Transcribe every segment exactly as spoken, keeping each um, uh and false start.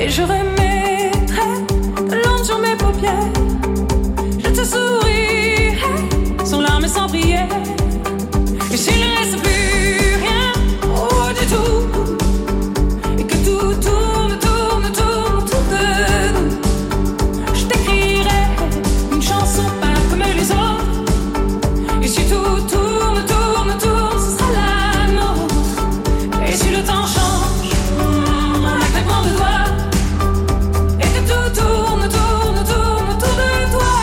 Et je remettrai de l'ombre sur mes paupières. Je te souris sans larmes et sans prière. Et s'il ne reste plus rien, oh du tout, et que tout tourne, tourne, tourne autour de nous, je t'écrirai une chanson pas comme les autres. Et si tout tourne, tourne, tourne, ce sera la nôtre. Et si le temps change, en un claquement de doigts, et que tout tourne, tourne, tourne autour de toi,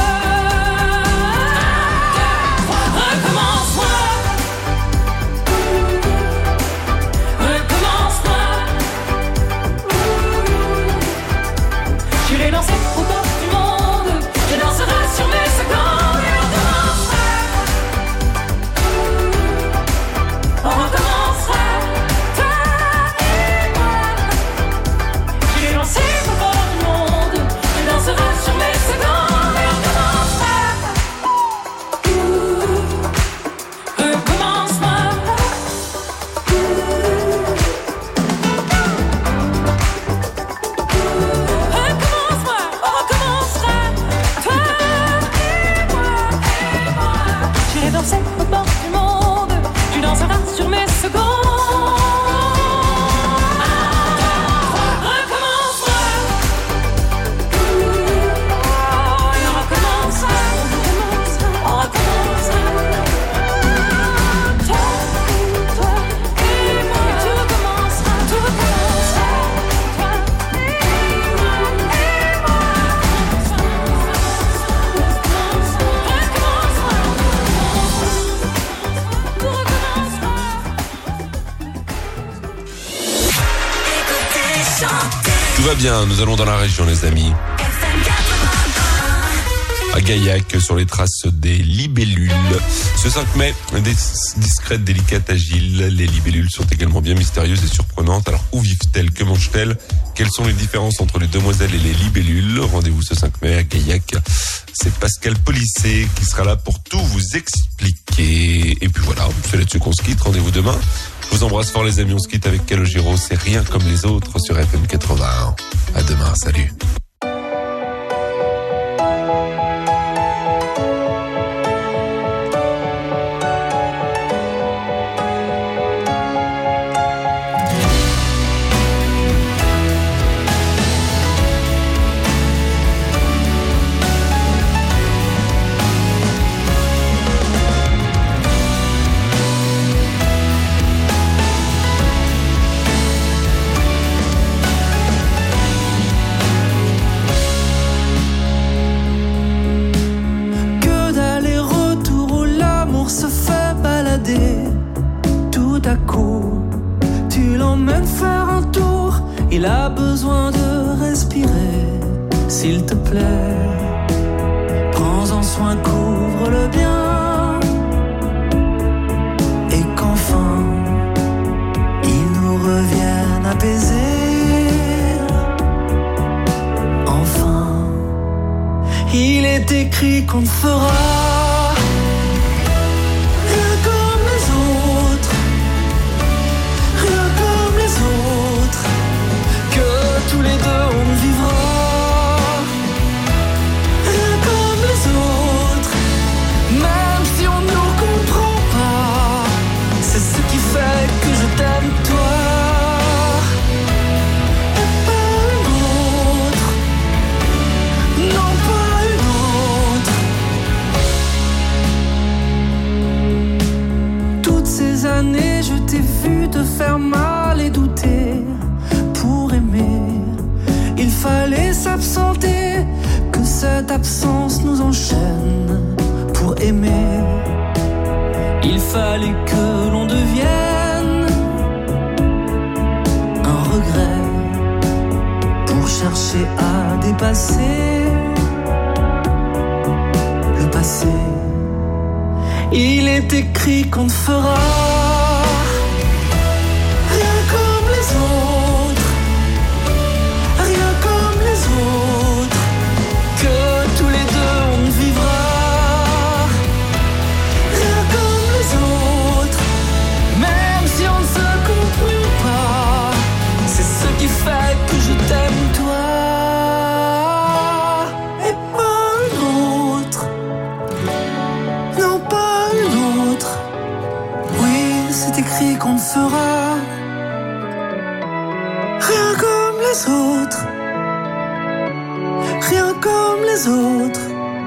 recommence-moi, recommence-moi. J'irai danser au bord du monde, je danserai sur mes secondes et on recommencera. On recommencera, toi et moi. J'irai danser au bord du monde, je danserai sur mes secondes et on recommencera. Recommence-moi. Recommence-moi, on recommencera, toi et moi, et moi. J'irai danser au bord du monde, tu danseras sur mes secondes. Recommence-moi. Et on recommencera, on recommencera. Toi, toi et moi, tout recommencera, tout recommencera. Toi et moi, et moi. Tout va bien, nous allons dans la région les amis. À Gaillac, sur les traces des libellules. Ce cinq mai, des discrètes, délicates, agiles, les libellules sont également bien mystérieuses et surprenantes. Alors où vivent-elles? Que mangent-elles? Quelles sont les différences entre les demoiselles et les libellules? Rendez-vous ce cinq mai à Gaillac. C'est Pascal Polissé qui sera là pour tout vous expliquer. Et puis voilà, c'est là-dessus qu'on se quitte. Rendez-vous demain. Je vous embrasse fort les amis, on se quitte avec Calogero, c'est rien comme les autres sur F M quatre-vingt-un. À demain, salut. Que d'aller-retour où l'amour se fait balader. Tout à coup, tu l'emmènes faire un tour. Il a besoin de respirer. S'il te plaît, prends-en soin, couvre-le bien. Et qu'enfin, il nous revienne apaisé. Enfin, il est écrit qu'on ne fera rien comme les autres, rien comme les autres, que tous les deux on ne vivra rien comme les autres, même si on ne nous comprend pas. C'est ce qui fait que je t'aime toi et pas une autre, non pas une autre. Toutes ces années je t'ai vu te faire mal et douter. Pour aimer, il fallait s'absenter, que cette absence nous enchaîne. Pour aimer, il fallait que l'on devienne un regret pour chercher à dépasser le passé. Il est écrit qu'on ne fera rien comme les autres, rien comme les autres, que tous les deux on ne vivra rien comme les autres, même si on ne se comprend pas. C'est ce qui fait que je t'aime les autres, rien comme les autres.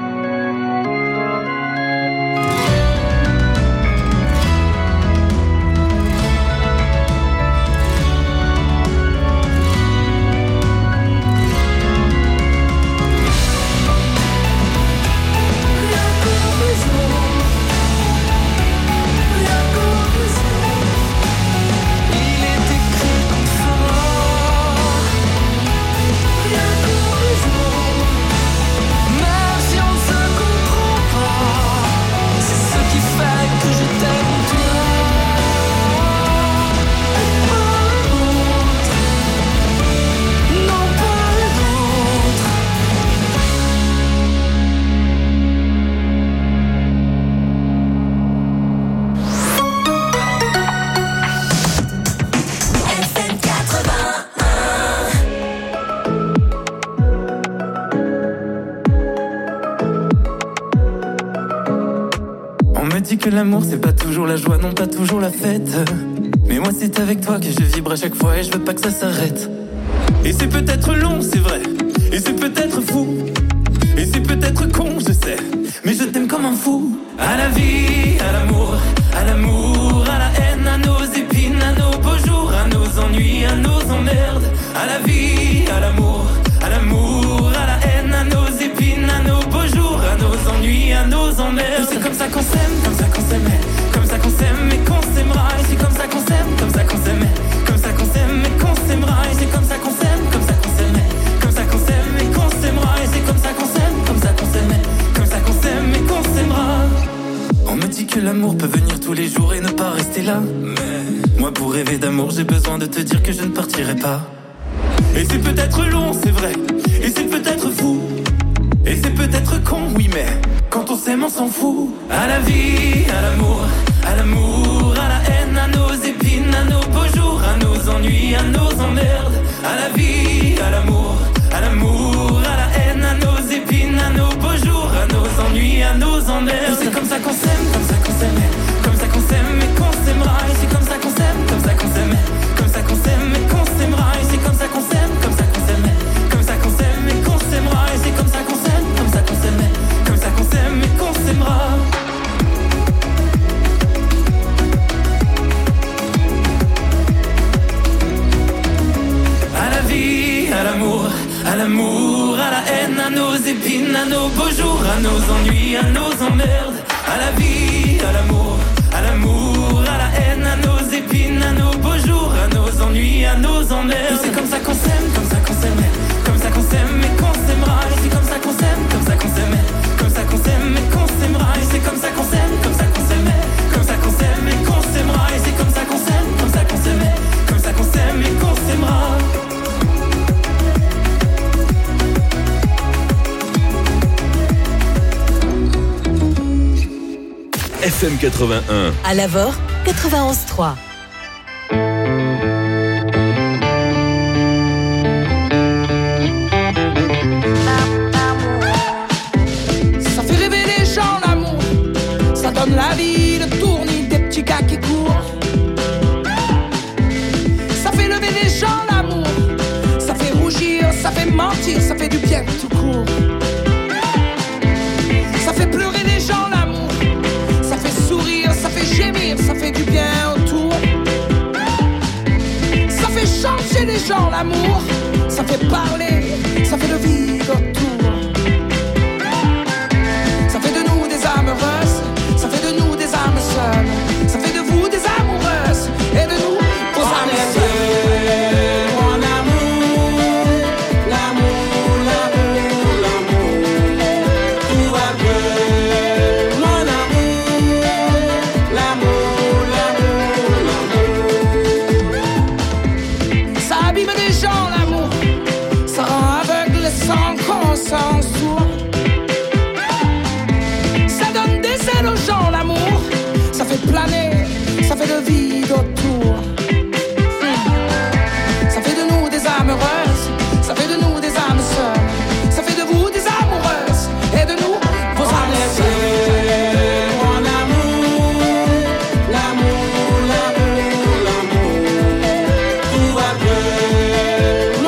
Que l'amour c'est pas toujours la joie, non pas toujours la fête. Mais moi c'est avec toi que je vibre à chaque fois et je veux pas que ça s'arrête. Et c'est peut-être long, c'est vrai, et c'est peut-être fou, et c'est peut-être con, je sais, mais je t'aime comme un fou. À la vie, à l'amour, à l'amour, à la haine, à nos épines, à nos beaux jours, à nos ennuis, à nos emmerdes. À la vie, à l'amour, à l'amour, à la haine, à nos épines, à nos beaux jours, à nos ennuis, à nos emmerdes. C'est comme ça qu'on s'aime, comme ça qu'on s'aimait, comme ça qu'on s'aime et qu'on s'aimera. Et c'est comme ça qu'on s'aime, comme ça qu'on s'aimait, comme ça qu'on s'aime et qu'on s'aimera. Et c'est comme ça qu'on s'aime, comme ça qu'on s'aimait, comme ça qu'on s'aime et qu'on s'aimera. Et c'est comme ça qu'on s'aime, comme ça qu'on s'aimait, comme ça qu'on s'aime et qu'on s'aimera. On me dit que l'amour peut venir tous les jours et ne pas rester là. Mais moi pour rêver d'amour j'ai besoin de te dire que je ne partirai pas. Et c'est peut-être long, c'est vrai, et c'est peut-être fou, et c'est peut-être con, oui mais quand on s'aime on s'en fout. À la vie, à l'amour, à l'amour, à la haine, à nos épines, à nos beaux jours, à nos ennuis, à nos emmerdes. À la vie, à l'amour, à l'amour, à la haine, à nos épines, à nos beaux jours, à nos ennuis, à nos emmerdes. C'est comme ça qu'on s'aime, comme ça qu'on s'aimait, comme ça qu'on s'aime et qu'on s'aimera. Et c'est comme ça qu'on s'aime, comme ça qu'on s'aimait, comme ça qu'on s'aime et qu'on s'aimera. Et c'est comme ça qu'on s'aime, comme ça qu'on s'aimait, comme ça qu'on s'aime et qu'on s'aimera. Et c'est comme ça qu'on s'aime, comme ça qu'on s'aimait, comme ça qu'on s'aime et qu'on s'aimera. À la vie, à l'amour, à l'amour, à la haine, à nos épines, à nos beaux jours, à nos ennuis, à nos emmerdes. À la vie, à l'amour, à l'amour, à la haine, à nos épines, à nos beaux jours, à nos ennuis, à nos emmerdes. C'est comme ça qu'on s'aime, comme ça qu'on s'aimait, comme ça qu'on s'aime et qu'on s'aimera. Et c'est comme ça qu'on s'aime, comme ça qu'on s'aimait, comme ça qu'on s'aime et qu'on s'aimera. Et c'est comme ça qu'on s'aime, comme ça qu'on s'aimait, comme ça qu'on s'aime et qu'on s'aimera. Et c'est comme ça qu'on s'aime, comme ça qu'on s'aimait, comme ça qu'on s'aime et qu'on s'aimera. F M quatre-vingt-un. À Lavore, quatre-vingt-onze trois. Ça fait rêver les gens l'amour, ça donne la vie, le tournis des petits gars qui courent. Ça fait lever les gens l'amour, ça fait rougir, ça fait mentir, ça fait du bien tout court. Ça fait pleurer les gens l'amour, ça fait sourire, ça fait gémir, ça fait du bien autour. Ça fait changer les gens l'amour, ça fait parler, ça fait le vide autour. Ça fait de nous des âmes heureuses, ça fait de nous des âmes seules, ça fait de vous des amoureuses et de nous vos âmes seules. Mon amour, l'amour, l'amour, l'amour, tout va bien. Mon amour, l'amour, l'amour, l'amour. Ça abîme les gens l'amour, ça rend aveugle sans conscience sourd. Ça donne des ailes aux gens l'amour, ça fait planer, ça fait le vide autour. Ça fait de nous des âmes heureuses, ça fait de nous des âmes seules, ça fait de vous des amoureuses et de nous vos âmes seules. Mon amour, l'amour, l'amour, l'amour, tout va bien.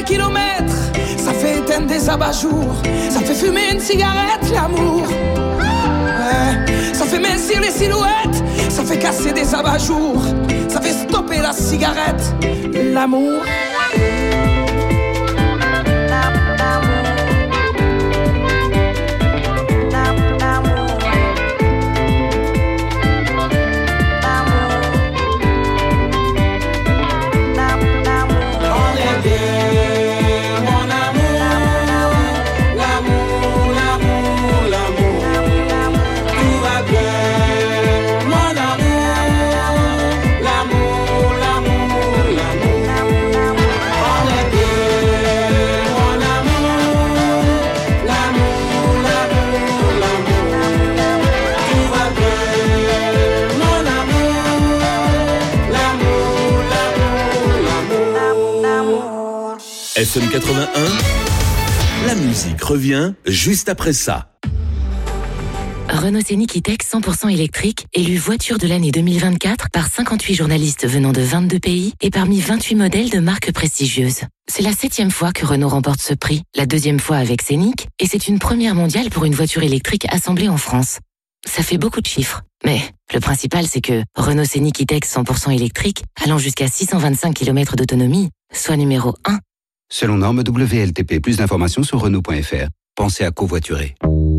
kilomètres, ça fait éteindre des abat-jours, ça fait fumer une cigarette, l'amour. Ouais, ça fait mincir les silhouettes, ça fait casser des abat-jours, ça fait stopper la cigarette, l'amour. F M quatre-vingt-un, la musique revient juste après ça. Renault Scénic E-Tech cent pour cent électrique, élu voiture de l'année deux mille vingt-quatre par cinquante-huit journalistes venant de vingt-deux pays et parmi vingt-huit modèles de marques prestigieuses. C'est la septième fois que Renault remporte ce prix, la deuxième fois avec Scénic, et c'est une première mondiale pour une voiture électrique assemblée en France. Ça fait beaucoup de chiffres, mais le principal c'est que Renault Scénic E-Tech cent pour cent électrique, allant jusqu'à six cent vingt-cinq kilomètres d'autonomie, soit numéro un. Selon norme W L T P, plus d'informations sur Renault point F R. Pensez à covoiturer.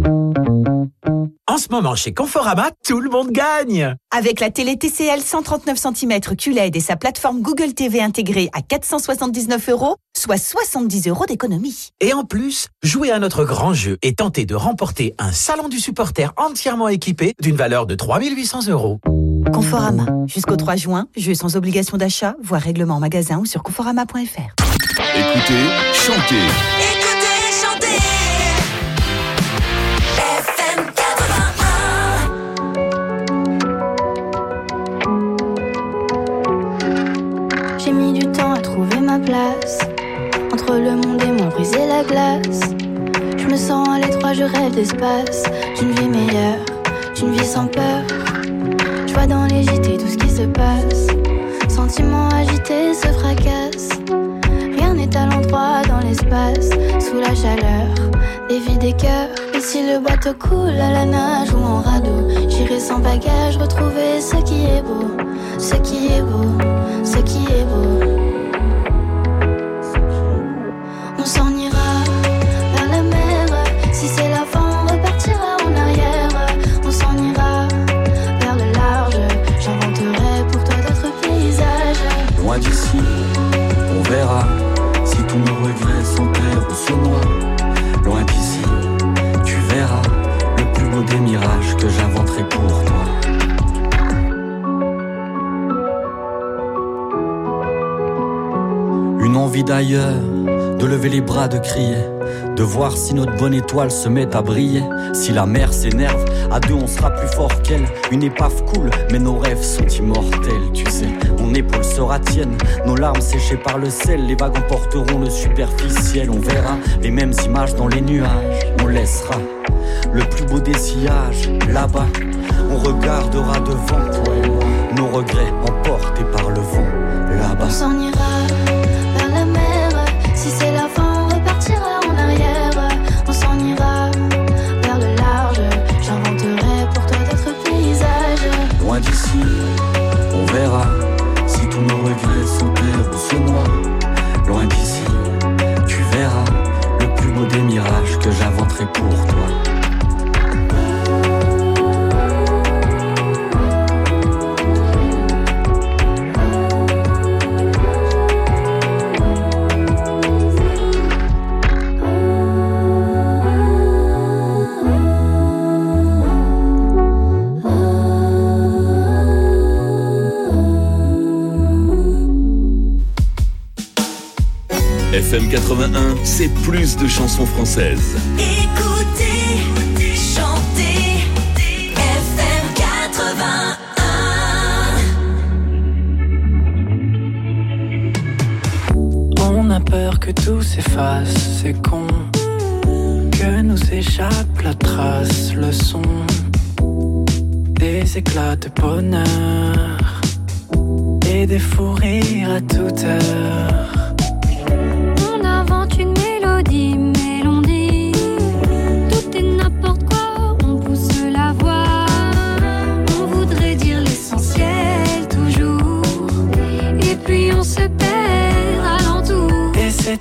En ce moment, chez Conforama, tout le monde gagne! Avec la télé T C L cent trente-neuf centimètres Q L E D et sa plateforme Google T V intégrée à quatre cent soixante-dix-neuf euros, soit soixante-dix euros d'économie. Et en plus, jouez à notre grand jeu et tentez de remporter un salon du supporter entièrement équipé d'une valeur de trois mille huit cents euros. Conforama. Jusqu'au trois juin, jeu sans obligation d'achat, voire règlement en magasin ou sur conforama point F R. Écoutez, chantez. Écoutez, chantez. F M quatre-vingt-un. J'ai mis du temps à trouver ma place. Entre le monde et moi, briser la glace. Je me sens à l'étroit, je rêve d'espace. D'une vie meilleure, d'une vie sans peur. Je vois dans les J T tout ce qui se passe. Sentiments agités se fracassent. Rien n'est à l'endroit dans l'espace. Sous la chaleur des vies des cœurs. Et si le bateau coule à la nage ou en radeau, j'irai sans bagage retrouver ce qui est beau. Ce qui est beau, ce qui est beau. On s'en ira vers la mer. Si c'est la fin, on repartira en arrière. On s'en ira vers le large. J'inventerai pour toi d'autres paysages. Loin d'ici, on verra si tous nos regrets sont terre ou se noient. Loin d'ici, tu verras le plus beau des mirages que j'inventerai pour toi. Une envie d'ailleurs, de lever les bras, de crier, de voir si notre bonne étoile se met à briller. Si la mer s'énerve, à deux on sera plus fort qu'elle. Une épave coule, mais nos rêves sont immortels, tu sais. Mon épaule sera tienne, nos larmes séchées par le sel. Les vagues emporteront le superficiel. On verra les mêmes images dans les nuages. On laissera le plus beau des sillages là-bas. On regardera devant, nos regrets emportés par le vent là-bas. On s'en ira vers la mer. Si c'est la fin, on repartira en arrière. On s'en ira vers le large. J'inventerai pour toi d'autres paysages. Loin d'ici, on verra si tous nos regrets sont terre ou se noient. Loin d'ici, tu verras le plus beau des mirages que j'inventerai pour toi. F M quatre-vingt-un, c'est plus de chansons françaises. Écoutez, chantez, F M quatre-vingt-un. On a peur que tout s'efface, c'est con. Que nous échappe la trace, le son. Des éclats de bonheur et des fous rires à toute heure. On a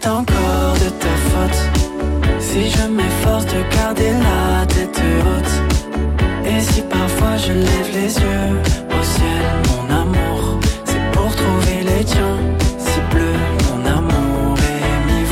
c'est encore de ta faute si je m'efforce de garder la tête haute. Et si parfois je lève les yeux au ciel, mon amour, c'est pour trouver les tiens. Si bleu, mon amour, et m'y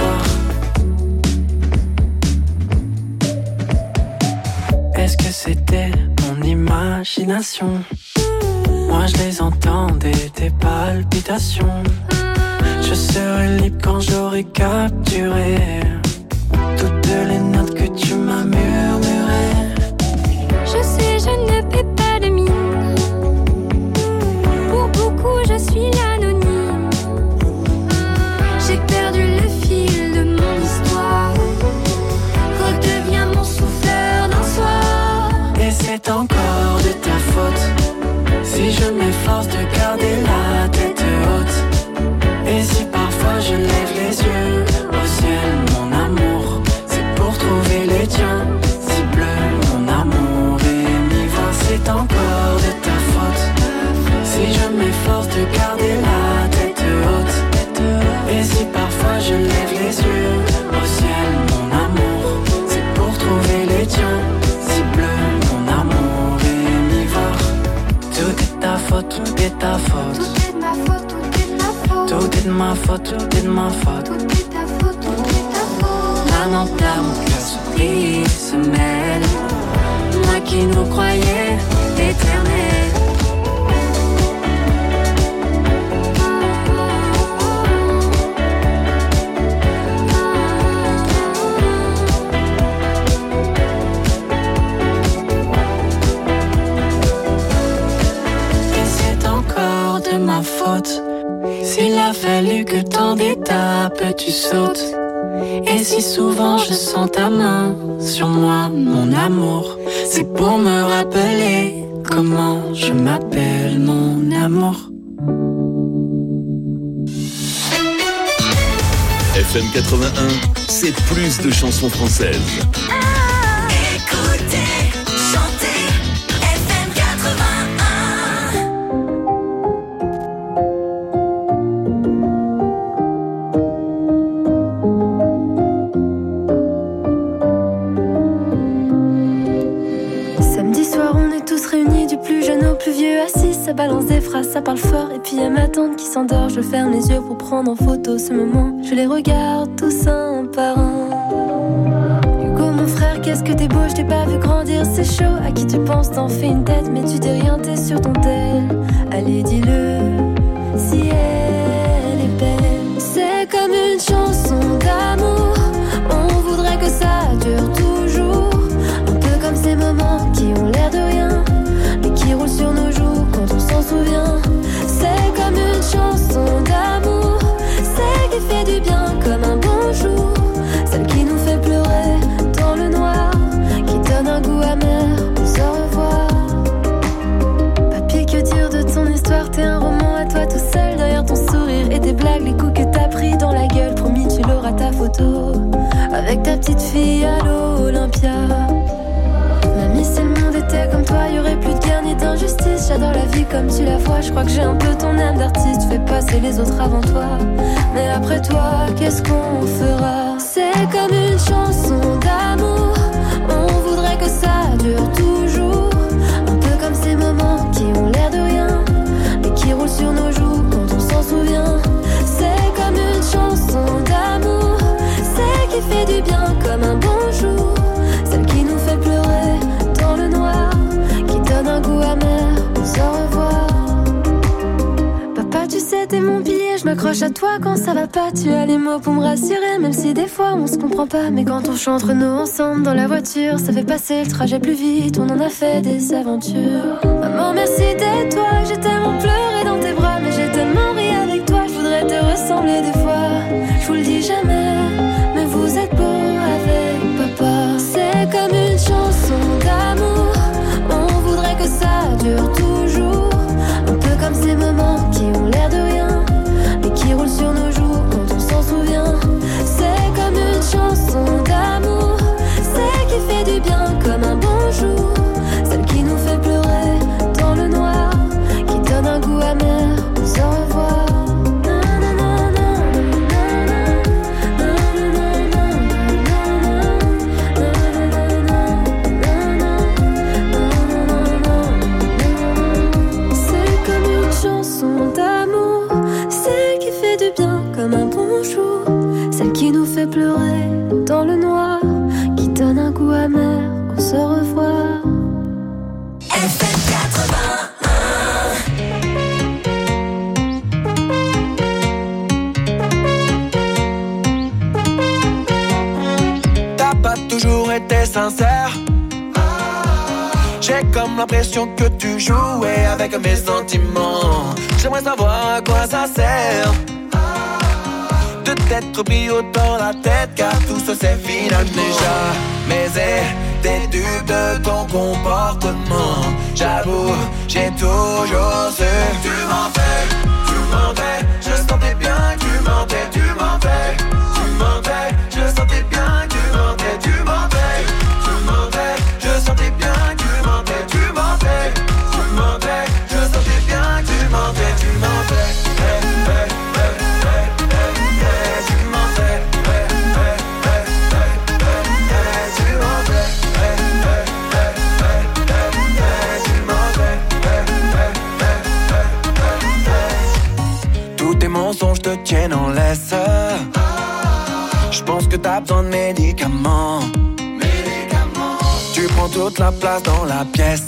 voir. Est-ce que c'était mon imagination? Moi je les entendais, tes palpitations. Je serai libre quand j'aurai capturé toutes les notes que tu m'as murmurées. Je sais, je ne fais pas de mine. Pour beaucoup, je suis l'anonyme. J'ai perdu le fil de mon histoire. Redeviens mon souffleur d'un soir. Et c'est encore de ta faute si je m'efforce de garder la tête haute. Et si parfois je lève les yeux au ciel, mon amour, c'est pour trouver les tiens. Si bleu, mon amour, et m'y voir, c'est encore de ta faute si je m'efforce de garder la tête haute. Et si parfois je lève les yeux au ciel, mon amour, c'est pour trouver les tiens. Si bleu, mon amour, et m'y voir. Tout est ta faute, tout est ta faute. Tout est de ma faute, tout est de ma faute. Tout est de ma faute, tout est de ma faute. Tout est ta faute, tout est ta faute. Maman pleure, mon cœur surpris se mêle. Moi qui nous croyais éternels. Et c'est encore de ma faute s'il a fallu que tant d'étapes tu sautes. Et si souvent je sens ta main sur moi, mon amour, c'est pour me rappeler comment je m'appelle, mon amour. F M quatre-vingt-un, c'est plus de chansons françaises. Écoutez, chantez, F M quatre-vingt-un. Samedi soir, on est tous réunis, du plus jeune au plus vieux, assis, ça balance des phrases, ça parle fort. Et puis y'a ma tante qui s'endort, je ferme les yeux pour prendre en photo ce moment. Je les regarde tous un par un. Hugo, mon frère, qu'est-ce que t'es beau, je t'ai pas vu grandir, c'est chaud. À qui tu penses, t'en fais une tête, mais tu dis rien, t'es sur ton tel. Allez, dis-le, si elle est belle. C'est comme une chanson d'amour, on voudrait que ça dure toujours. Un peu comme ces moments qui ont l'air de rien, mais qui roulent sur nos joues quand on s'en souvient. C'est comme une chanson d'amour, celle qui fait du bien comme un bonjour, celle qui nous fait pleurer dans le noir, qui donne un goût amer au au revoir. Papy, que dire de ton histoire, t'es un roman à toi tout seul, derrière ton sourire et tes blagues, les coups que t'as pris dans la gueule. Promis, tu l'auras ta photo avec ta petite fille à l'Olympia. Mamie, si le monde était comme toi, y'aurait plus de guerre ni d'injustice. J'adore la vie comme tu la vois, je crois que j'ai un peu ton âme d'artiste. Fais passer les autres avant toi, mais après toi, qu'est-ce qu'on fera? C'est comme une chanson d'amour, on voudrait que ça dure toujours. Un peu comme ces moments qui ont l'air de rien, mais qui roulent sur nos joues quand on s'en souvient. C'est comme une chanson d'amour, celle qui fait du bien comme un bonjour, celle qui nous fait pleurer dans le noir, qui donne un goût amer aux au revoir. Papa, tu sais, t'es mon pilier, je m'accroche à toi quand ça va pas. Tu as les mots pour me rassurer, même si des fois on se comprend pas. Mais quand on chante nous ensemble dans la voiture, ça fait passer le trajet plus vite, on en a fait des aventures. Maman, merci d'être toi, j'ai tellement pleuré dans tes bras, mais j'ai tellement ri avec toi, je voudrais te ressembler des fois. Je vous le dis jamais, mais vous êtes beau avec papa. C'est comme une chanson d'amour, on voudrait que ça dure toujours. Un peu comme ces moments qui ont l'air de rien, mais qui roulent sur nos joues quand on s'en souvient. C'est comme une chanson d'amour, celle qui fait du bien comme un bonjour, celle qui nous fait pleurer dans le noir, qui donne un goût amer aux au revoir. Na, na, na, na, na, na, na. comme l'impression que tu jouais avec mes sentiments. J'aimerais savoir à quoi ça sert de t'être pris haut dans la tête, car tout ça c'est final déjà. Mais t'es dupe de ton comportement. J'avoue, j'ai toujours su. Tu mentais, tu mentais. Je sentais bien que tu mentais, tu mentais. Tu mentais, je sentais bien que tu mentais, tu mentais. Tu mentais, je sentais bien que tu mentais, tu mentais. Tu mentais, je sentais bien que tu mentais, tu mentais. Hey, hey, hey, hey, hey, hey, tu mentais. Hey, hey, hey, hey, hey, hey, tu mentais. Hey, hey, hey, hey, hey, hey, tu mentais. Hey, hey, hey, hey, hey, hey. Tous tes mensonges te tiennent en laisse. Je pense que t'as besoin de médicaments. Médicaments. Tu prends toute la place dans la pièce.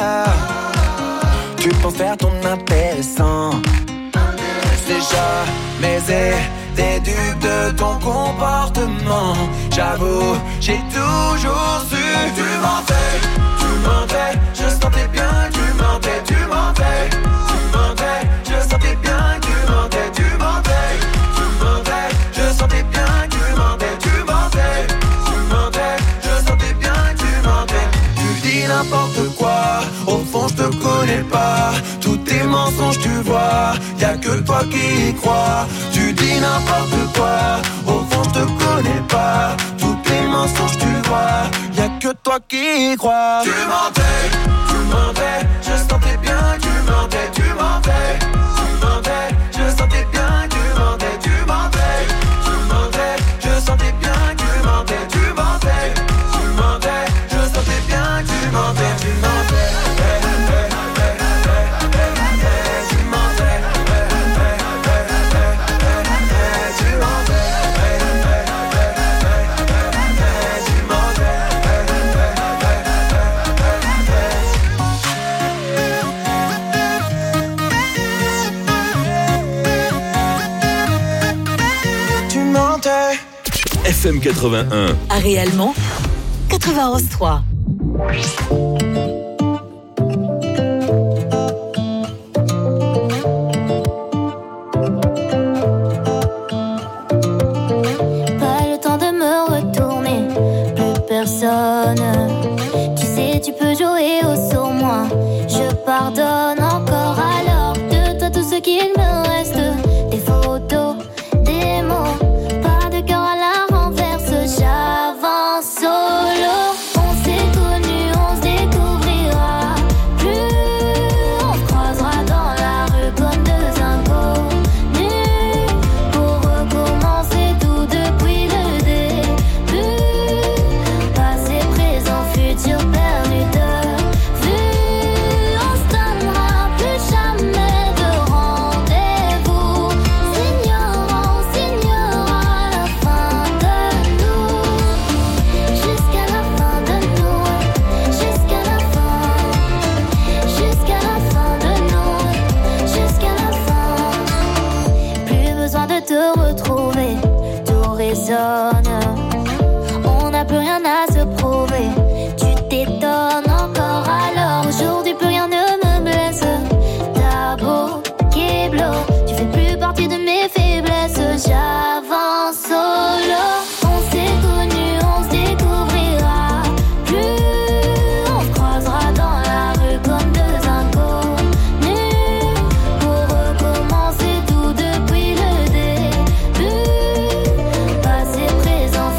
Tu penses faire ton intéressant. Déjà, mais t'es dupe de ton comportement. J'avoue, j'ai toujours su. Tu mentais, tu mentais. Je sentais bien que tu mentais, tu mentais. Tu mentais, je sentais bien que tu mentais, tu mentais. Tu mentais, je sentais bien que tu mentais, tu mentais. Tu mentais, je sentais bien que tu mentais. Tu dis n'importe quoi, au fond je te connais pas. Tous tes mensonges tu vois, y'a que toi qui y crois. Tu dis n'importe quoi, au fond je te connais pas. Tous tes mensonges tu vois, y'a que toi qui y crois. Tu mentais, tu mentais, je sentais bien que tu mentais, tu mentais. Tu mentais, je sentais bien que tu mentais, tu mentais. Tu mentais, je sentais bien que tu mentais, tu mentais. Tu mentais, je sentais bien que tu mentais, tu mentais. Hey, hey, hey, hey, hey, hey, tu mentais. Hey, hey, hey, hey, hey, hey, tu mentais. Hey, hey, hey, hey, hey, tu mentais. Hey, hey, hey, hey, tu mentais. F M quatre-vingt-un. Ah, réellement quatre-vingt-onze trois. Pas le temps de me retourner, plus personne. Tu sais, tu peux jouer au sur moi. Je pardonne encore alors. De toi tout ce qu'il me reste. Des photos, des mots, pas de cœur à la renverse. J'avance solo. On s'est connus, on se découvrira plus. On se croisera dans la rue comme deux inconnus. Pour recommencer tout depuis le début. Passé, présent, futur perdu de vue. On se donnera plus jamais de rendez-vous. S'ignorant, on signera la fin de nous. Jusqu'à la fin de nous. Jusqu'à la fin. Jusqu'à la fin de nous. Jusqu'à la fin. Plus besoin de te retrouver. Tout résonne. On n'a plus rien à se prouver. Tu t'étonnes encore alors. Aujourd'hui plus rien ne me blesse. T'as beau Keblo, tu fais plus partie de mes faiblesses. J'avance solo. On s'est connus, on se découvrira plus. On se croisera dans la rue comme deux inconnus. Pour recommencer tout depuis le début. Passé, présent,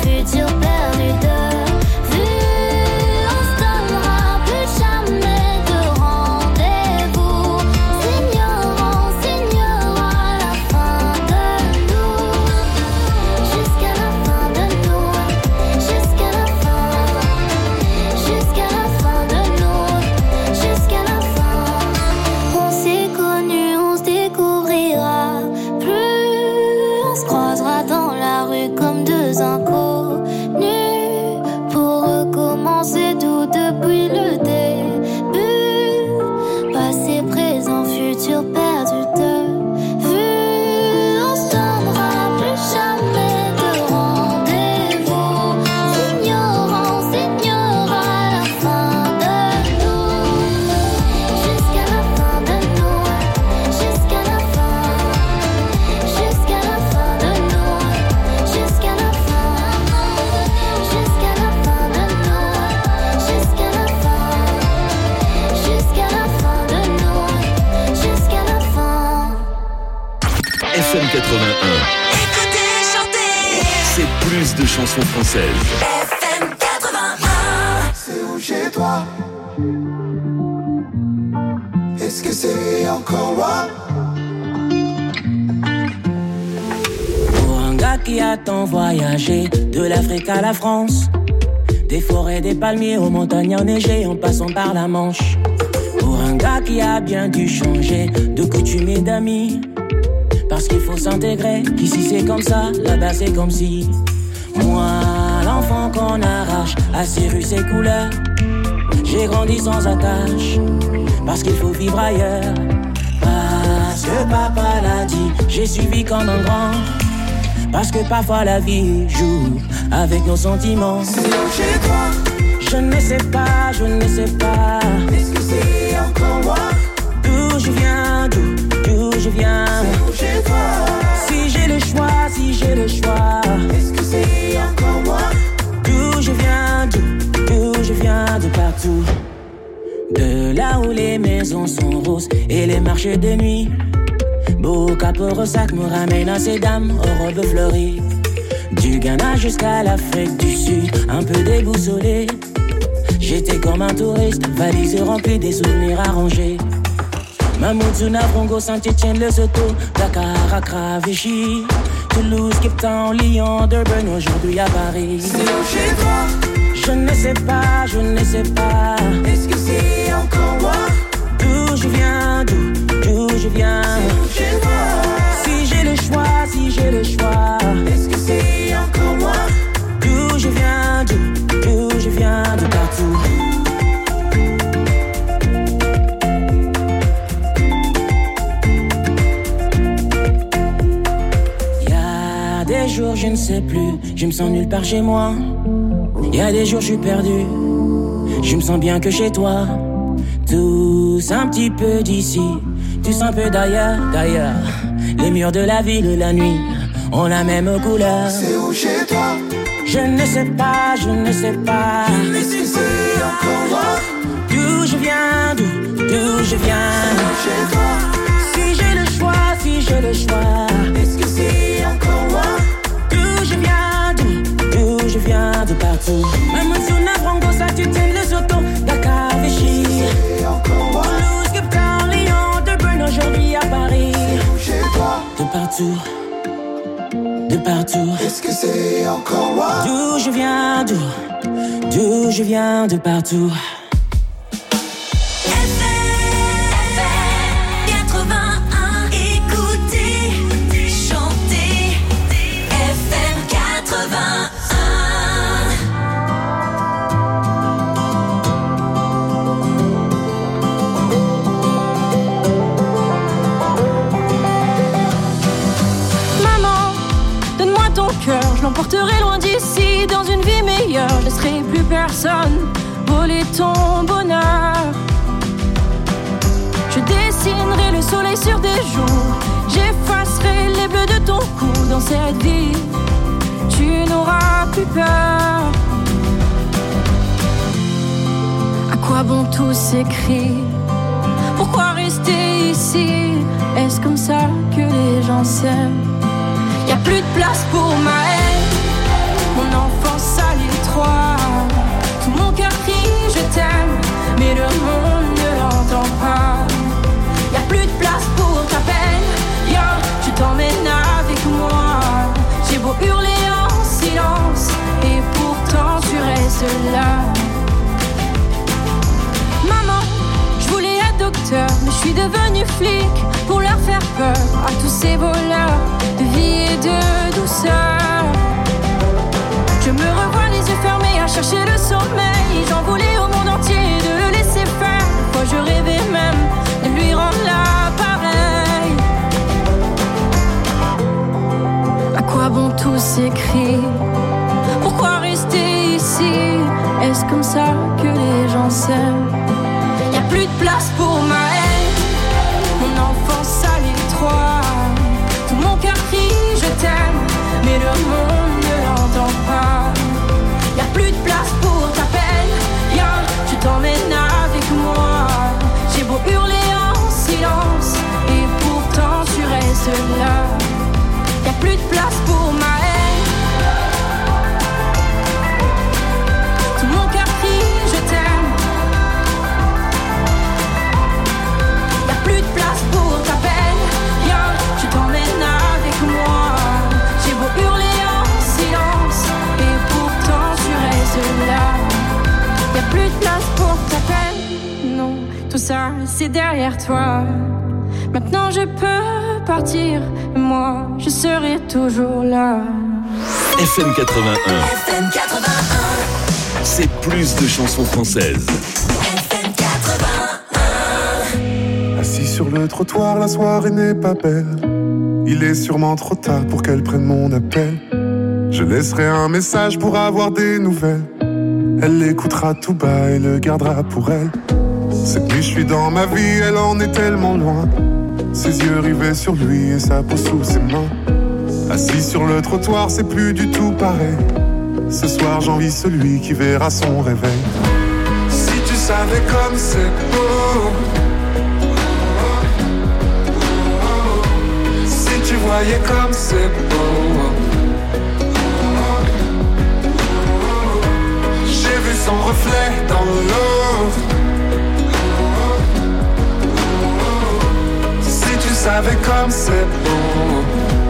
M quatre-vingt-un. Écoutez, chantez. C'est plus de chansons françaises. F M quatre-vingt-un. C'est où chez toi? Est-ce que c'est encore loin? Pour un gars qui a tant voyagé, de l'Afrique à la France, des forêts, des palmiers aux montagnes enneigées en passant par la Manche. Pour un gars qui a bien dû changer de coutumes et d'amis, parce qu'il faut s'intégrer, qu'ici c'est comme ça, là-bas c'est comme si. Moi, l'enfant qu'on arrache à ses rues, ses couleurs, j'ai grandi sans attache, parce qu'il faut vivre ailleurs. Parce que papa l'a dit, j'ai suivi comme un grand. Parce que parfois la vie joue avec nos sentiments. C'est où chez toi? Je ne sais pas, je ne sais pas. Est-ce que c'est encore moi? D'où je viens, d'où, d'où je viens. C'est où chez toi? Si j'ai le choix, si j'ai le choix. Est-ce que c'est encore moi? D'où je viens, d'où, d'où je viens, de partout. De là où les maisons sont roses et les marchés de nuit. Beau capot sac me ramène à ces dames aux robes fleuries. Du Ghana jusqu'à l'Afrique du Sud, un peu déboussolé. J'étais comme un touriste, valise remplie des souvenirs arrangés. Mamoudzou, Brongo, Saint-Etienne, Lesotho, Dakar, Accra, Vichy, Toulouse, Cape Town, Lyon, Durban, aujourd'hui à Paris. C'est où chez toi? Je ne sais pas, je ne sais pas. Est-ce que c'est encore moi? D'où je viens, d'où, d'où je viens. C'est où chez toi? Si j'ai le choix, si j'ai le choix. Est-ce que c'est encore moi? D'où je viens, d'où, d'où je viens, de partout. Y'a des jours, je ne sais plus, je me sens nulle part chez moi. Y'a des jours, je suis perdu, je me sens bien que chez toi. Tous un petit peu d'ici, tous un peu d'ailleurs, d'ailleurs. Les murs de la ville, la nuit, ont la même couleur. C'est où chez toi? Je ne sais pas, je ne sais pas. Est-ce que c'est encore moi? D'où je viens, d'où, d'où je viens. C'est où chez toi? Si j'ai le choix, si j'ai le choix. Est-ce que c'est encore moi? D'où je viens, d'où, d'où je viens, de partout. Mamoudzou, Brongo, Saint-Etienne, Lesotho, Dakar, Vichy, Toulouse, Cape Town, Lyon, Durban, aujourd'hui à Paris. Chez toi? De partout, de partout. Est-ce que c'est encore moi? D'où je viens, d'où, d'où je viens, de partout. Je l'emporterai loin d'ici, dans une vie meilleure. Je laisserai plus personne voler ton bonheur. Je dessinerai le soleil sur des jours, j'effacerai les bleus de ton cou. Dans cette vie, tu n'auras plus peur. À quoi bon tous ces cris? Pourquoi rester ici? Est-ce comme ça que les gens s'aiment? Y'a plus de place pour ma haine, mon enfance à l'étroit. Tout mon cœur crie je t'aime, mais le monde ne l'entend pas. Y'a plus de place pour ta peine, yo, je t'emmène avec moi. J'ai beau hurler en silence, et pourtant tu restes là. Maman, je voulais être docteur, mais je suis devenue flic pour leur faire peur à tous ces voleurs de vie et de douceur. Je me revois les yeux fermés à chercher le sommeil. J'en voulais au monde entier de le laisser faire. Fois je rêvais même de lui rendre l'appareil. À quoi bon tous ces cris? Pourquoi rester ici? Est-ce comme ça que les gens s'aiment? Y'a plus de place pour ma haine, mon enfance à l'étroit. Tout mon cœur crie je t'aime, mais le monde ne l'entend pas. Y'a plus de place pour ça, c'est derrière toi. Maintenant je peux partir, moi je serai toujours là. F M quatre-vingt-un. F M quatre-vingt-un. C'est plus de chansons françaises. F M quatre-vingt-un. Assis sur le trottoir, la soirée n'est pas belle. Il est sûrement trop tard pour qu'elle prenne mon appel. Je laisserai un message pour avoir des nouvelles. Elle l'écoutera tout bas et le gardera pour elle. Cette nuit je suis dans ma vie, elle en est tellement loin. Ses yeux rivés sur lui et sa peau sous ses mains. Assis sur le trottoir, c'est plus du tout pareil. Ce soir j'envie celui qui verra son réveil. Si tu savais comme c'est beau, si tu voyais comme c'est beau. J'ai vu son reflet dans l'eau. Si tu savais comme c'est beau.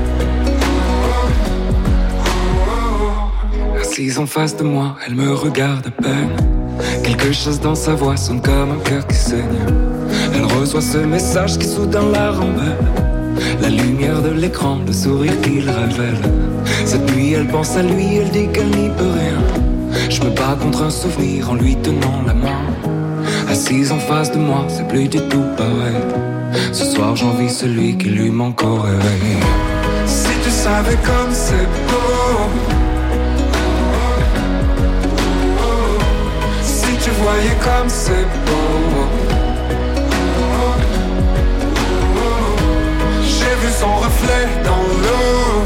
Assise en face de moi, elle me regarde à peine. Quelque chose dans sa voix sonne comme un cœur qui saigne. Elle reçoit ce message qui soudain la rend belle. La lumière de l'écran, le sourire qu'il révèle. Cette nuit elle pense à lui, elle dit qu'elle n'y peut rien. Je me bats contre un souvenir en lui tenant la main. Assise en face de moi, c'est plus du tout pareil. Ce soir j'envie celui qui lui manque au réveil. Si tu savais comme c'est beau, si tu voyais comme c'est beau. J'ai vu son reflet dans l'eau.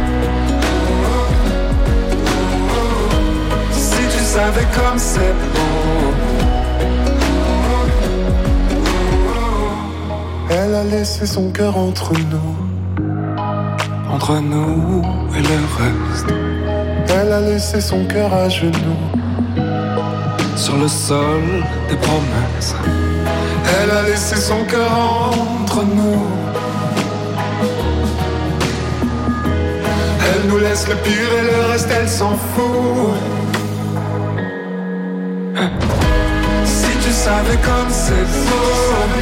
Si tu savais comme c'est beau. Elle a laissé son cœur entre nous, entre nous et le reste. Elle a laissé son cœur à genoux, sur le sol des promesses. Elle a laissé son cœur entre nous. Elle nous laisse le pire et le reste elle s'en fout. Si tu savais comme c'est beau,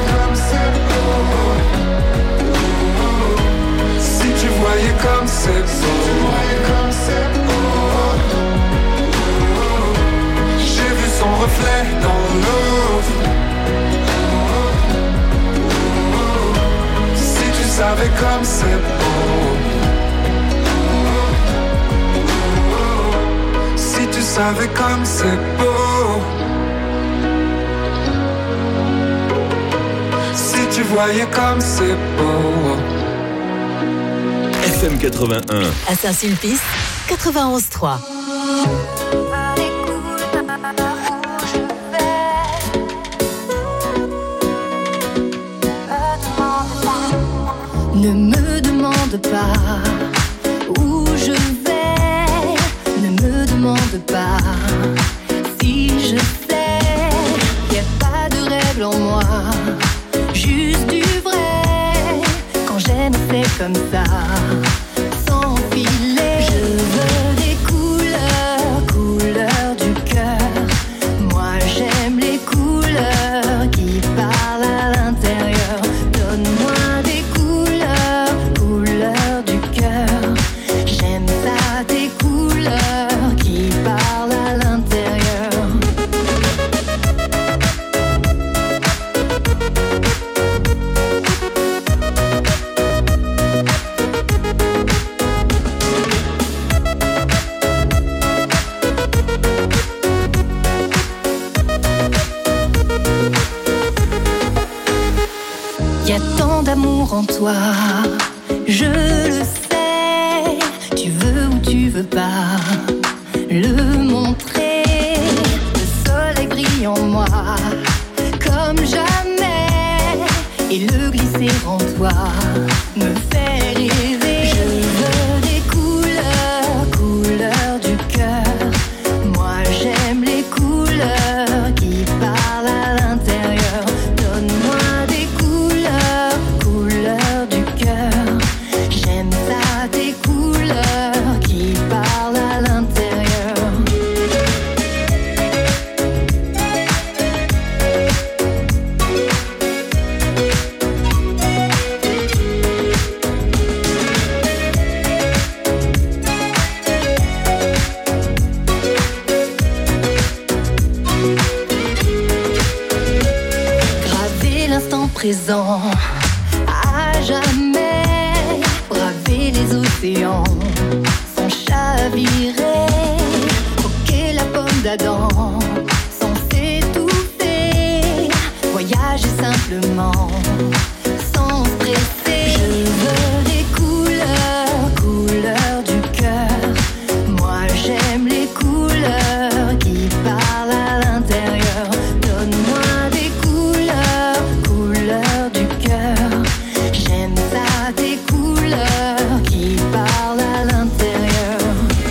si tu voyais comme c'est beau. J'ai vu son reflet dans l'eau. Si tu savais comme c'est beau. Si tu savais comme c'est beau. Si tu voyais comme c'est beau. F M quatre-vingt-un. À Saint-Sulpice, quatre-vingt-onze trois. Ne me demande pas où je vais, ne me demande pas si je sais. Y a pas de règle en moi, juste du vrai. Quand j'aime c'est comme ça, sans filet. Je veux des couleurs, couleurs du cœur. Moi j'aime les couleurs qui parlent à l'intérieur. Donne-moi des couleurs, couleurs du cœur. J'aime ça, des couleurs qui parlent à l'intérieur. Y a tant d'amour en toi, je le sais. Tu veux ou tu veux pas le montrer. Le soleil brille en moi comme jamais. Et le glisser en toi me fait rêver. Je veux des couleurs, couleurs du cœur. Moi j'aime les couleurs qui parlent à l'intérieur. Donne-moi des couleurs, couleurs du cœur. J'aime ça, des couleurs qui parlent à l'intérieur. deux ans. À jamais braver les océans sans chavirer. Croquer la pomme d'Adam sans s'étouffer. Voyager simplement sans stresser. Je veux des couleurs, couleurs du cœur. Moi j'aime les couleurs qui parlent à l'intérieur. Donne-moi des couleurs, couleurs du cœur. J'aime ça, des couleurs qui parlent à l'intérieur.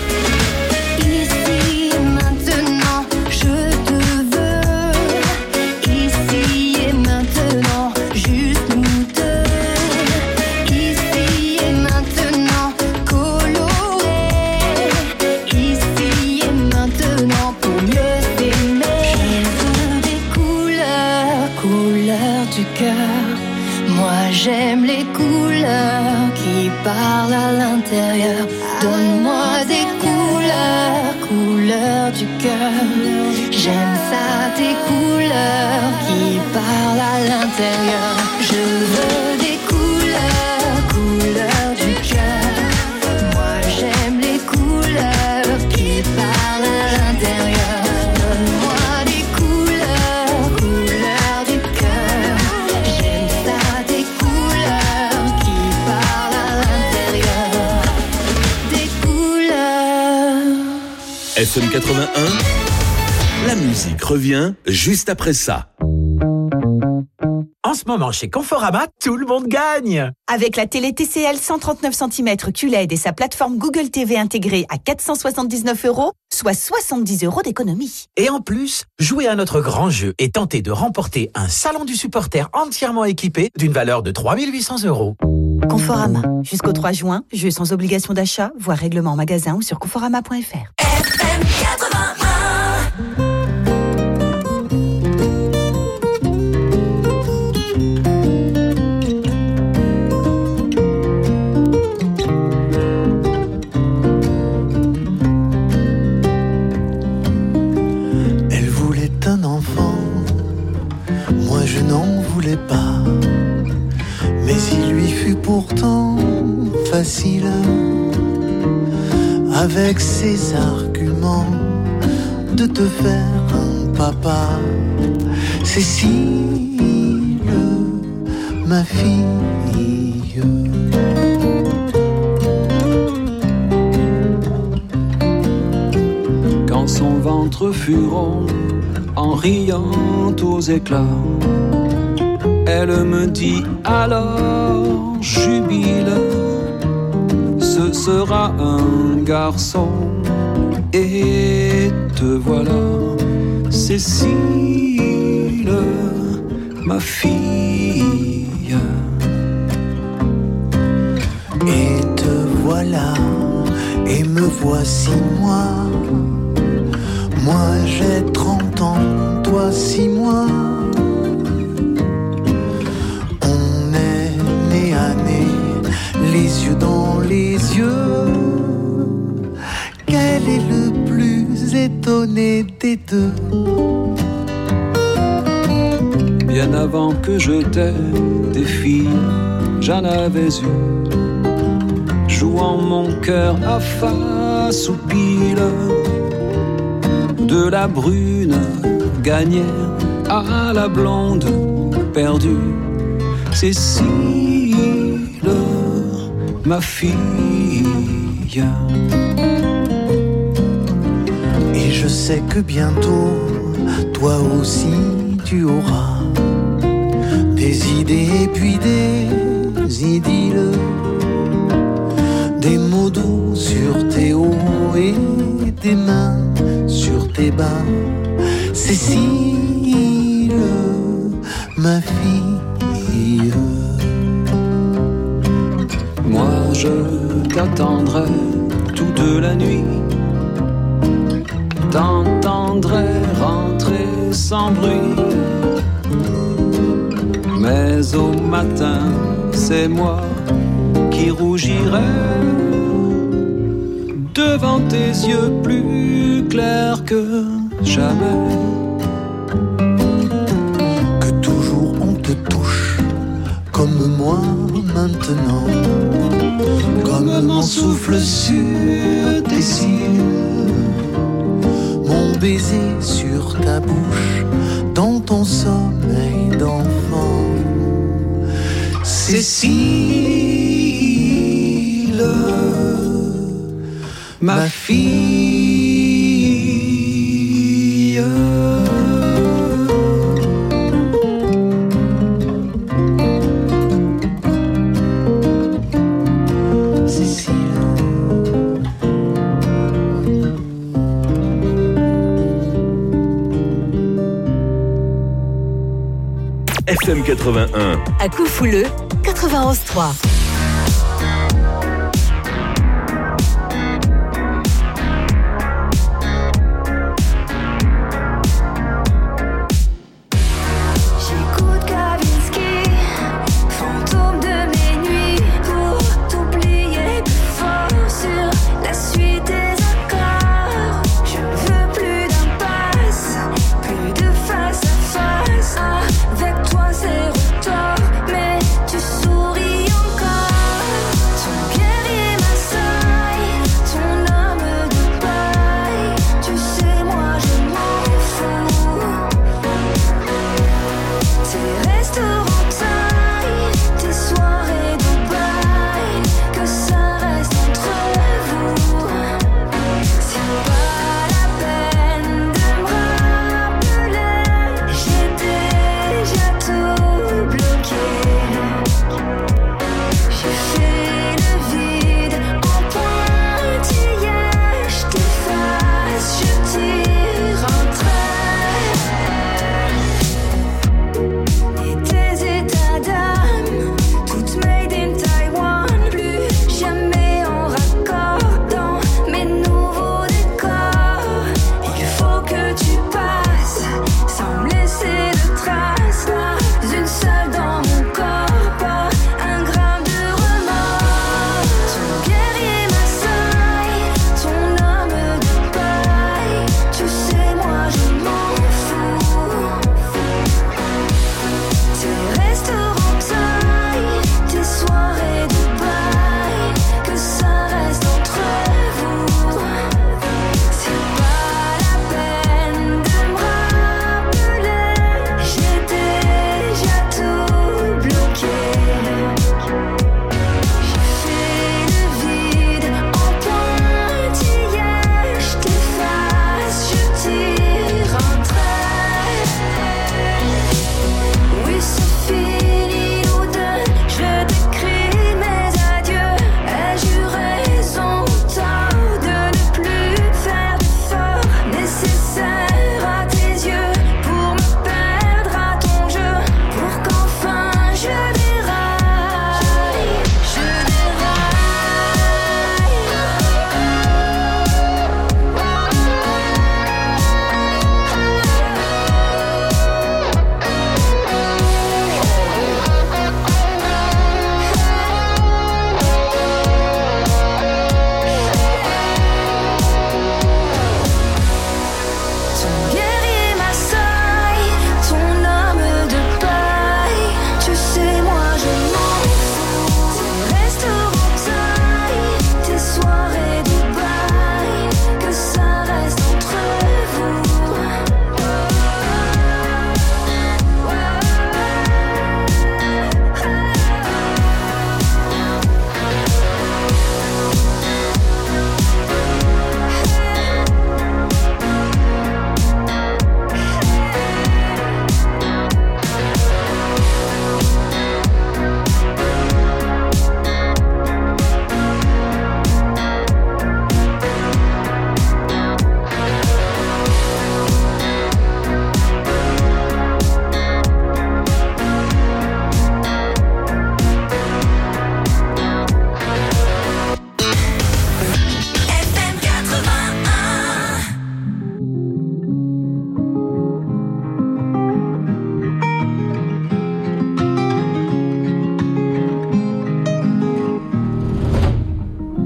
Ici et maintenant, je te veux. Ici et maintenant, juste nous deux. Ici et maintenant, coloré. Ici et maintenant, pour mieux s'aimer. Je veux des couleurs, couleurs du cœur. Moi j'aime les couleurs qui parlent à l'intérieur. Donne-moi des couleurs, couleurs du cœur. J'aime ça, des couleurs qui parlent à l'intérieur. Je veux des couleurs, couleurs du cœur. Moi j'aime les couleurs qui parlent à l'intérieur. Donne-moi des couleurs, couleurs du cœur. J'aime ça, des couleurs qui parlent à l'intérieur. Des couleurs. F M quatre-vingt-un, la musique revient juste après ça. En ce moment, chez Conforama, tout le monde gagne. Avec la télé T C L cent trente-neuf centimètres Q L E D et sa plateforme Google T V intégrée à quatre cent soixante-dix-neuf euros, soit soixante-dix euros d'économie. Et en plus, jouez à notre grand jeu et tentez de remporter un salon du supporter entièrement équipé d'une valeur de trois mille huit cents euros. Conforama. Jusqu'au trois juin, jeu sans obligation d'achat, voire règlement en magasin ou sur conforama point f r. F M quatre-vingt-un. Elle voulait un enfant, moi je n'en voulais pas. Mais il lui fut pourtant facile, avec ses arguments, de te faire un papa. Cécile, ma fille. Quand son ventre fut rond, en riant aux éclats, elle me dit alors, jubile, ce sera un garçon. Et te voilà, Cécile, ma fille. Et te voilà, et me voici moi. Moi j'ai trente ans, toi six mois. On est nez à nez, les yeux dans les yeux. Quel est le plus étonné des deux? Bien avant que je t'aie des filles, j'en avais eu, jouant mon cœur à face ou pile. De la brune gagnée à la blonde perdue, Cécile, ma fille. Et je sais que bientôt, toi aussi tu auras des idées et puis des idylles, des mots doux sur tes hauts et des mains sur tes bas. Cécile, ma fille. Moi je t'attendrai toute la nuit, t'entendrai rentrer sans bruit. Mais au matin, c'est moi qui rougirai devant tes yeux plus clairs que jamais. Que toujours on te touche comme moi maintenant, comme mon souffle sur tes cils, mon baiser sur ta bouche, dans ton sommeil d'enfant. Cécile, ma fille. F M quatre-vingt-un. À Coufouleux, quatre-vingt-onze trois.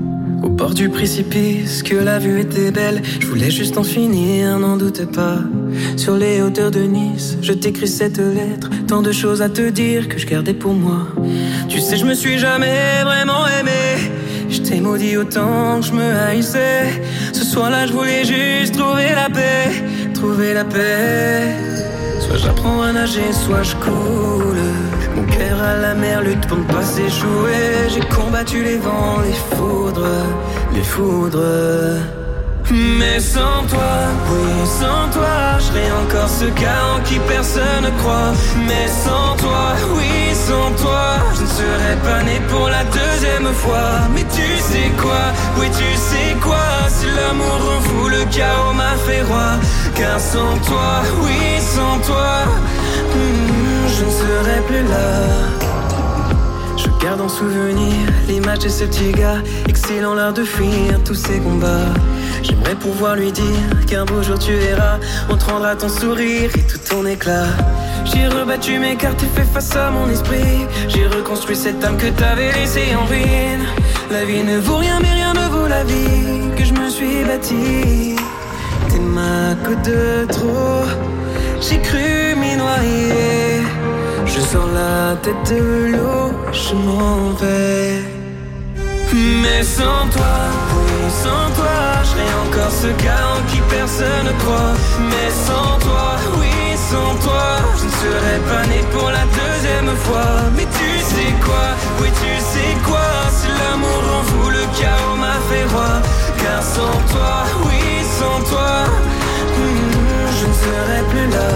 Du précipice, que la vue était belle. Je voulais juste en finir, n'en doute pas. sur les hauteurs de Nice, je t'écris cette lettre. Tant de choses à te dire que je gardais pour moi. Tu sais, je me suis jamais vraiment aimé. Je t'ai maudit autant que je me haïssais. Ce soir-là, je voulais juste trouver la paix. Trouver la paix. Soit j'apprends à nager, soit je coule. Mon cœur à la mer lutte pour ne pas s'échouer. J'ai combattu les vents, les foudres, les foudres. Mais sans toi, oui, sans toi, je serais encore ce gars en qui personne ne croit. Mais sans toi, oui, sans toi, je ne serais pas né pour la deuxième fois. Mais tu sais quoi, oui, tu sais quoi, si l'amour rend fou, le chaos m'a fait roi. Car sans toi, oui, sans toi, hmm, je ne serais plus là. Je garde en souvenir l'image de ce petit gars, excellent l'art de fuir tous ces combats. J'aimerais pouvoir lui dire qu'un beau jour tu verras, on te rendra ton sourire et tout ton éclat. J'ai rebattu mes cartes et fait face à mon esprit. J'ai reconstruit cette âme que t'avais laissée en ruine. La vie ne vaut rien mais rien ne vaut la vie que je me suis bâtie. T'es ma côte de trop, j'ai cru m'y noyer. Je sors la tête de l'eau, je m'en vais. Mais sans toi, oui, sans toi, je serais encore ce gars en qui personne ne croit. Mais sans toi, oui, sans toi, je ne serais pas né pour la deuxième fois. Mais tu sais quoi, oui, tu sais quoi, si l'amour rend fou, le chaos m'a fait roi. Car sans toi, oui, sans toi, hmm, je ne serais plus là.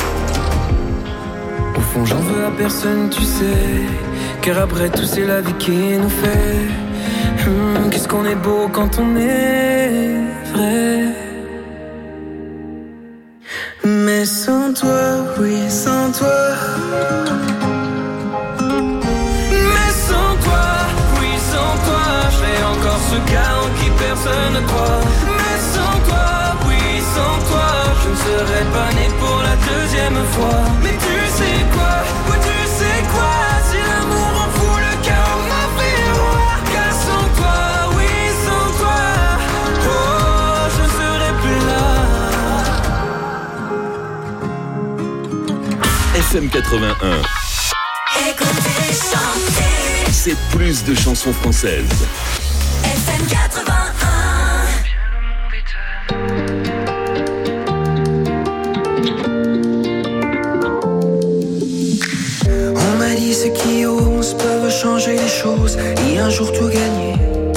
Au fond, j'en veux à personne, tu sais, car après tout, c'est la vie qui nous fait. Hum, qu'est-ce qu'on est beau quand on est vrai. Mais sans toi, oui, sans toi. Mais sans toi, oui, sans toi, je serais encore ce gars en qui personne ne croit. Mais sans toi, oui, sans toi, je ne serais pas né pour la deuxième fois. Mais tu sais quoi, oui, tu sais quoi, si l'amour en fout, le chaos m'a fait roi. Car sans toi, oui, sans toi, oh, je ne serais plus là. F M quatre-vingt-un. Écoutez, chanter. C'est plus de chansons françaises. F M quatre-vingt-un. On m'a dit ceux qui osent peuvent changer les choses et un jour tout gagner.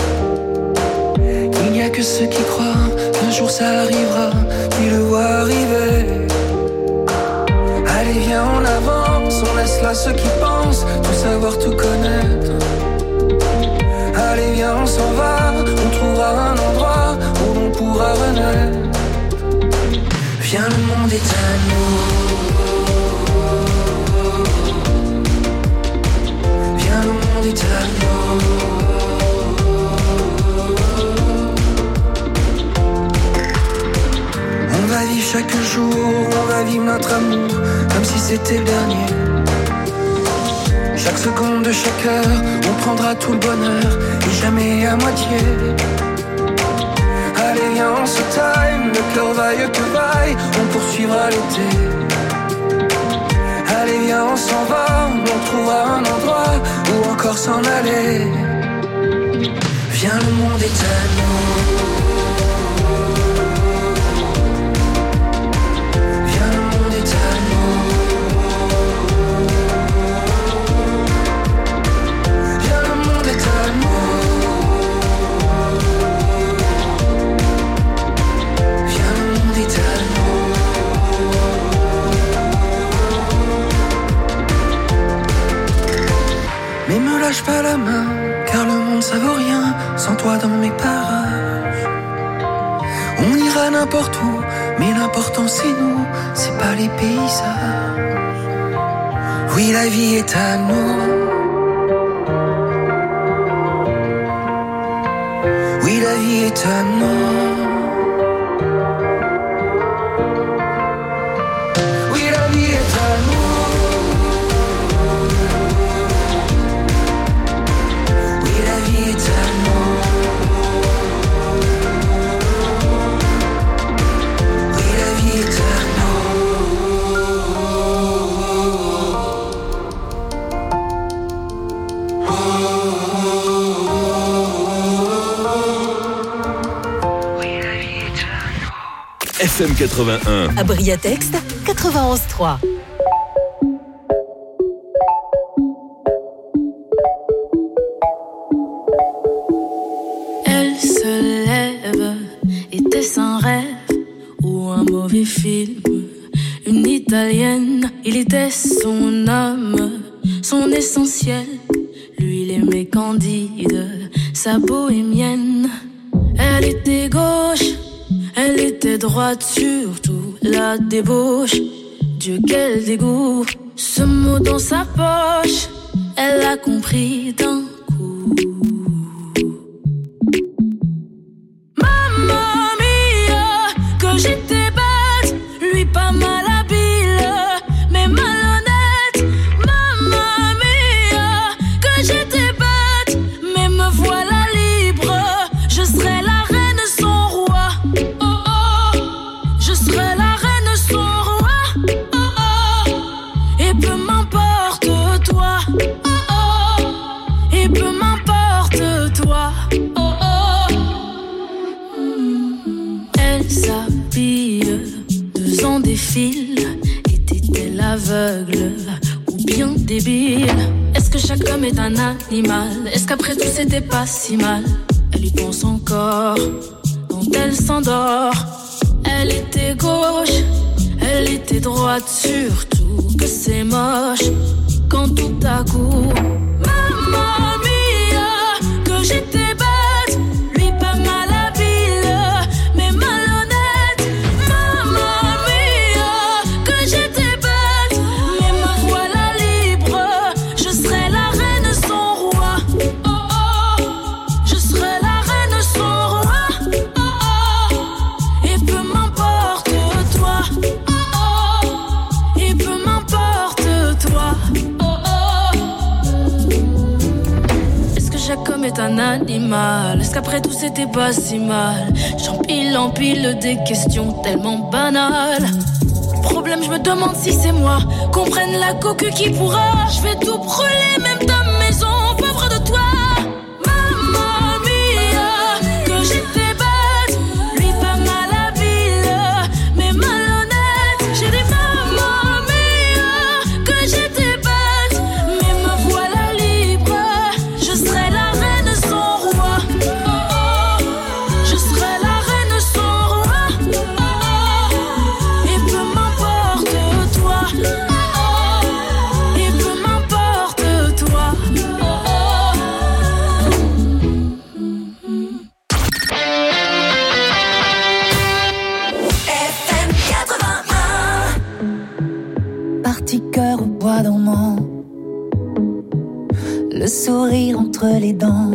Il n'y a que ceux qui croient qu'un jour ça arrivera, qui le voient arriver. Allez viens on avance, on laisse là ceux qui pensent tout savoir, tout connaître. Allez viens on s'en va, on trouvera un endroit où l'on pourra renaître. Viens le monde est à nous. Viens le monde est à nous. On va vivre chaque jour, on va vivre notre amour comme si c'était le dernier. Chaque seconde de chaque heure, on prendra tout le bonheur et jamais à moitié. Allez viens on se time, le cœur vaille que vaille, on poursuivra l'été. Allez viens on s'en va, on trouvera un endroit où encore s'en aller. Viens le monde est à nous. Viens le monde est à nous. Viens le monde est à nous. Viens le monde est à nous. Mais me lâche pas la main, car le monde ça vaut rien sans toi dans mes parages. On ira n'importe où, mais l'important c'est nous, c'est pas les paysages. Oui la vie est à nous. Oui la vie est à nous. Oui la vie est à nous. Oui, la vie est à nous. F M quatre-vingt-un. À Briatexte, quatre-vingt-onze trois. Elle se lève, était-ce un rêve ou un mauvais film? Une italienne, il était son âme, son essentiel. Lui, il aimait Candide, sa bohémienne. Elle était gauche, elle était droite, surtout la débauche. Dieu, quel dégoût, ce mot dans sa poche, elle a compris d'un coup. Mamma mia, que j'étais bête, lui pas mal habile, mais malhonnête. Mamma mia, que j'étais bête, mais me voilà libre. Je serai la reine son roi. Oh oh, je serai la reine son roi. Oh oh, et peu m'importe toi. Oh oh, et peu m'importe toi. Oh oh. Elle s'habille, deux ans défilent. Était-elle aveugle ou bien débile? Est-ce que chaque homme est un animal? Est-ce qu'après tout c'était pas si mal? Elle y pense encore quand elle s'endort. Elle était gauche, elle était droite, surtout que c'est moche quand tout à coup, mamma mia, que j'étais bête, lui pas mal habile, mais malhonnête. Mamma mia, que j'étais bête, mais me voilà libre. Je serai la reine son roi. Oh oh, je serai la reine son roi. Oh oh, et peu m'importe toi. Oh oh, et peu m'importe toi. Oh oh. Est-ce que chaque homme est un animal? Est-ce qu'après tout c'était pas si mal? J'empile, empile des questions tellement banales. Problème, je me demande si c'est moi. Qu'on prenne la coque qui pourra. Je vais tout brûler, même ta maison, pauvre de toi. Mamma mia, que j'étais bête, lui pas mal habile, mais malhonnête. J'ai dit mamma mia, que j'étais bête, mais me voilà libre. Je serai la reine son roi. Oh oh, je serai la reine son roi. Oh oh, et peu m'importe toi. Oh oh, et peu m'importe toi. Oh F M quatre-vingt-un. Parti cœur au bois dormant, le sourire entre les dents,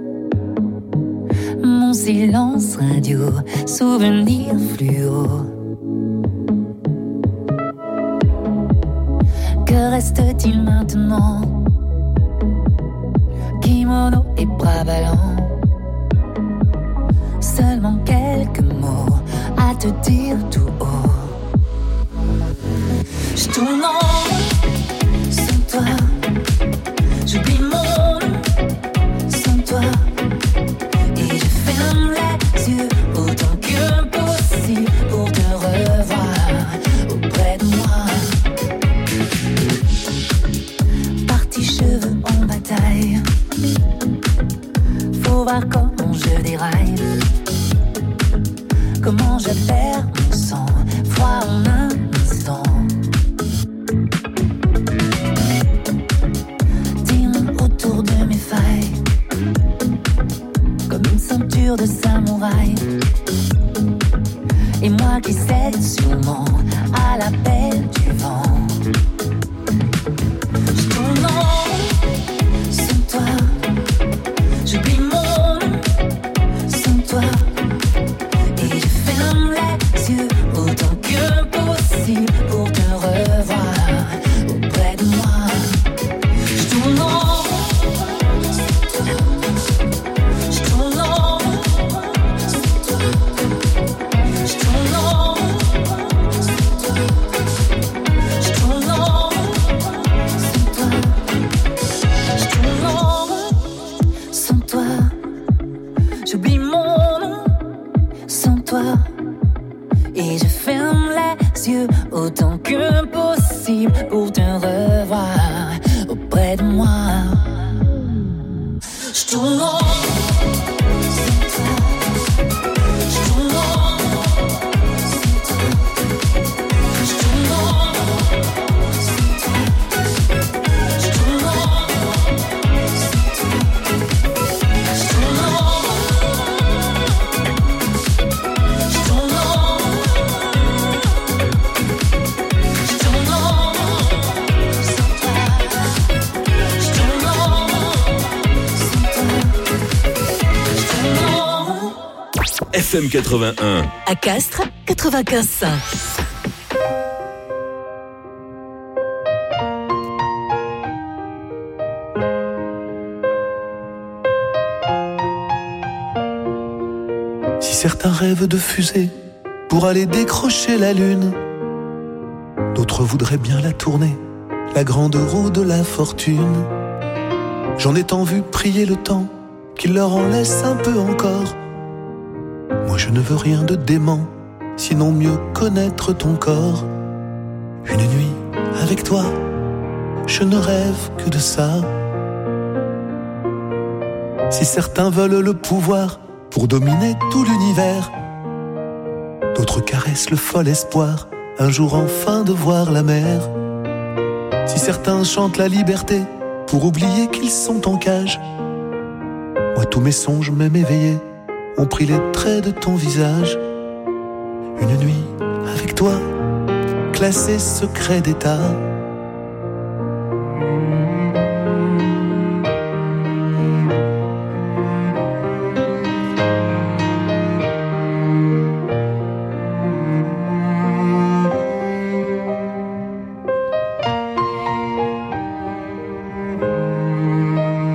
mon silence radio, souvenir fluo. Que reste-t-il maintenant? Kimono et bras ballants, seulement quelques mots à te dire tout haut. Je tourne en rond sans toi, j'oublie mon nom sans toi, et je ferme les yeux autant que possible pour te revoir auprès de moi. Parti cheveux en bataille, faut voir comment je déraille, comment je perds mon sang, froid en un instant. Autour de mes failles, comme une ceinture de samouraï, et moi qui cède sûrement à l'appel du vent. Je tourne en rond sans toi, j'oublie mon nom sans toi, et je ferme les yeux autant que possible pour te revoir auprès de moi. Je tourne en autant que possible pour te revoir auprès de moi. Je tourne en F M quatre-vingt-un. À Castres, quatre-vingt-quinze virgule cinq. Si certains rêvent de fusée pour aller décrocher la lune, d'autres voudraient bien la tourner, la grande roue de la fortune. J'en ai tant vu prier le temps qu'il leur en laisse un peu encore. Moi je ne veux rien de dément, sinon mieux connaître ton corps. Une nuit avec toi, je ne rêve que de ça. Si certains veulent le pouvoir pour dominer tout l'univers, d'autres caressent le fol espoir, un jour enfin de voir la mer. Si certains chantent la liberté pour oublier qu'ils sont en cage, moi tous mes songes, même éveillés, ont pris les traits de ton visage. Une nuit avec toi, classé secret d'état.